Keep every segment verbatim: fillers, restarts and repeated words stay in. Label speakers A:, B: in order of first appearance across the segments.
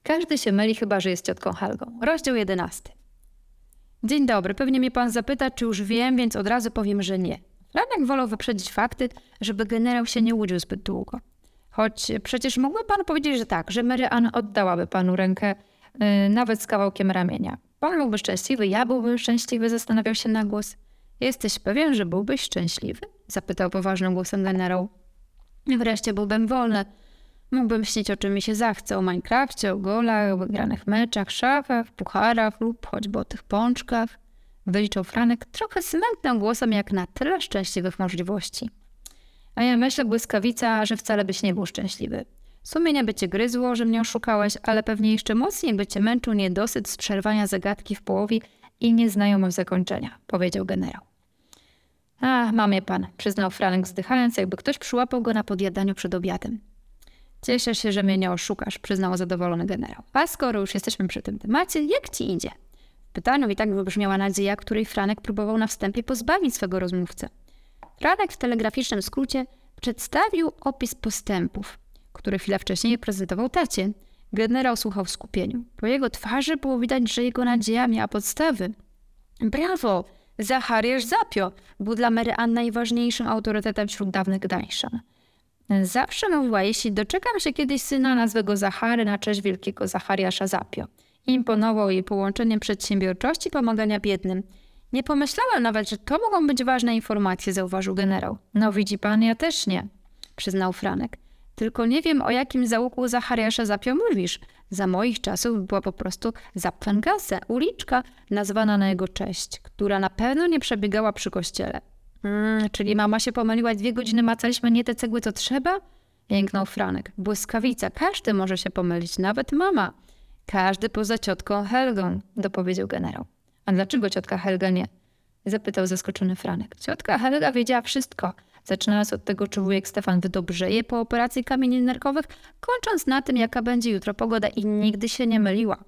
A: Każdy się myli, chyba że jest ciotką Helgą. Rozdział jedenasty. Dzień dobry, pewnie mnie pan zapyta, czy już wiem, więc od razu powiem, że nie. Franek wolał wyprzedzić fakty, żeby generał się nie łudził zbyt długo. Choć przecież mógłby pan powiedzieć, że tak, że Mary Ann oddałaby panu rękę, yy, nawet z kawałkiem ramienia. Pan byłby szczęśliwy, ja byłbym szczęśliwy, zastanawiał się na głos. Jesteś pewien, że byłbyś szczęśliwy? Zapytał poważnym głosem generał. Wreszcie byłbym wolny. Mógłbym śnić, o czym mi się zachce, o Minecrafcie, o golach, o wygranych meczach, szachach, pucharach lub choćby o tych pączkach. Wyliczył Franek trochę smętnym głosem, jak na tyle szczęśliwych możliwości. A ja myślę, błyskawica, że wcale byś nie był szczęśliwy. Sumienie by cię gryzło, że mnie oszukałeś, ale pewnie jeszcze mocniej by cię męczył niedosyt z przerwania zagadki w połowie i nieznajomość zakończenia, powiedział generał. A, mam je pan, przyznał Franek, wzdychając, jakby ktoś przyłapał go na podjadaniu przed obiadem. Cieszę się, że mnie nie oszukasz, przyznał zadowolony generał. A skoro już jesteśmy przy tym temacie, jak ci idzie? W pytaniu i tak wybrzmiała nadzieja, której Franek próbował na wstępie pozbawić swego rozmówcę. Franek w telegraficznym skrócie przedstawił opis postępów, który chwilę wcześniej prezentował tacie. Generał słuchał w skupieniu. Po jego twarzy było widać, że jego nadzieja miała podstawy. Brawo! Zachariasz Zapio był dla Mary Ann najważniejszym autorytetem wśród dawnych Gdańszczan. Zawsze mówiła, jeśli doczekam się kiedyś syna, nazwę go Zachary na cześć wielkiego Zachariasza Zapio. Imponował jej połączeniem przedsiębiorczości i pomagania biednym. Nie pomyślałem nawet, że to mogą być ważne informacje, zauważył generał. No widzi pan, ja też nie, przyznał Franek. Tylko nie wiem, o jakim załuku Zachariasza Zapio mówisz. Za moich czasów była po prostu Zapfengasse, uliczka nazwana na jego cześć, która na pewno nie przebiegała przy kościele. Hmm, czyli mama się pomyliła, dwie godziny macaliśmy nie te cegły, co trzeba? Jęknął Franek. Błyskawica, każdy może się pomylić, nawet mama. Każdy poza ciotką Helgą, dopowiedział generał. A dlaczego ciotka Helga nie? Zapytał zaskoczony Franek. Ciotka Helga wiedziała wszystko, zaczynając od tego, czy wujek Stefan wydobrzeje po operacji kamieni nerkowych, kończąc na tym, jaka będzie jutro pogoda i nigdy się nie myliła.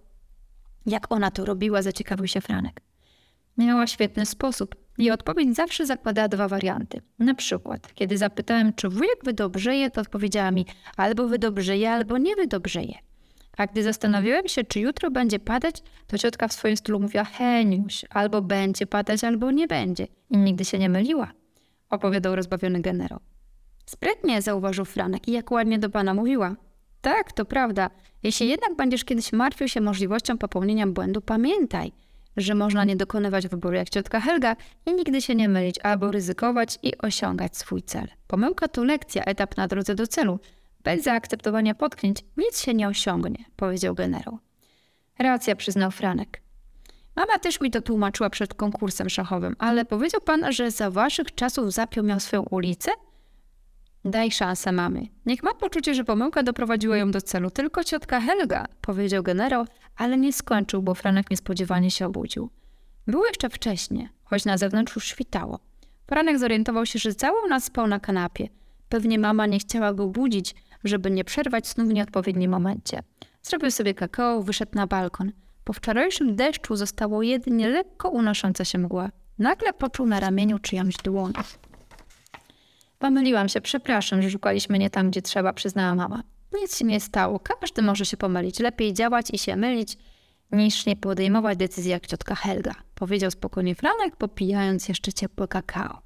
A: Jak ona to robiła, zaciekawił się Franek. Miała świetny sposób. Jej odpowiedź zawsze zakładała dwa warianty. Na przykład, kiedy zapytałem, czy wujek wydobrzeje, to odpowiedziała mi albo wydobrzeje, albo nie wydobrzeje. A gdy zastanawiałem się, czy jutro będzie padać, to ciotka w swoim stylu mówiła Heniuś, albo będzie padać, albo nie będzie. I nigdy się nie myliła, opowiadał rozbawiony generał. Sprytnie, zauważył Franek, i jak ładnie do pana mówiła. Tak, to prawda. Jeśli jednak będziesz kiedyś martwił się możliwością popełnienia błędu, pamiętaj, że można nie dokonywać wyboru jak ciotka Helga i nigdy się nie mylić, albo ryzykować i osiągać swój cel. Pomyłka to lekcja, etap na drodze do celu. Bez zaakceptowania potknięć nic się nie osiągnie, powiedział generał. Racja, przyznał Franek. Mama też mi to tłumaczyła przed konkursem szachowym, ale powiedział pan, że za waszych czasów Zapio miał swoją ulicę? Daj szansę mamy. Niech ma poczucie, że pomyłka doprowadziła ją do celu. Tylko ciotka Helga, powiedział generał, ale nie skończył, bo Franek niespodziewanie się obudził. Było jeszcze wcześnie, choć na zewnątrz już świtało. Franek zorientował się, że całą noc spał na kanapie. Pewnie mama nie chciała go budzić, żeby nie przerwać snu w nieodpowiednim momencie. Zrobił sobie kakao, wyszedł na balkon. Po wczorajszym deszczu zostało jedynie lekko unosząca się mgła. Nagle poczuł na ramieniu czyjąś dłoń. Pomyliłam się, przepraszam, że szukaliśmy nie tam, gdzie trzeba, przyznała mama. Nic się nie stało, każdy może się pomylić. Lepiej działać i się mylić, niż nie podejmować decyzji jak ciotka Helga, powiedział spokojnie Franek, popijając jeszcze ciepłe kakao.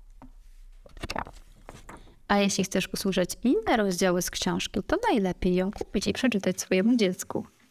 A: A jeśli chcesz usłyszeć inne rozdziały z książki, to najlepiej ją kupić i przeczytać swojemu dziecku.